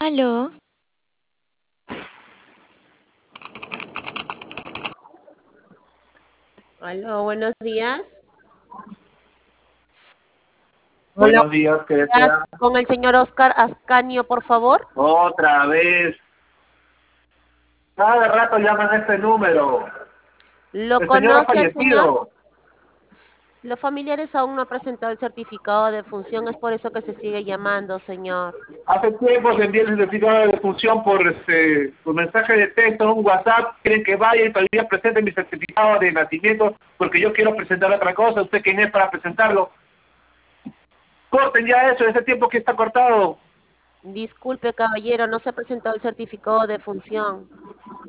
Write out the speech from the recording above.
Aló, Aló, buenos días. Buenos Buenos días, ¿qué días, desea? con el señor Oscar Ascanio, por favor. Otra vez. Cada rato llaman a este número. ¿Lo El señor ha conoce al señor? fallecido. Los familiares aún no han presentado el certificado de función, es por eso que se sigue llamando, señor. Hace tiempo se envió el certificado de función por mensaje de texto, un WhatsApp. Quieren que vaya y todavía presente mi certificado de nacimiento porque yo quiero presentar otra cosa. ¿Usted quién es para presentarlo? Corten ya eso, ese tiempo que está cortado. Disculpe, caballero, no se ha presentado el certificado de función.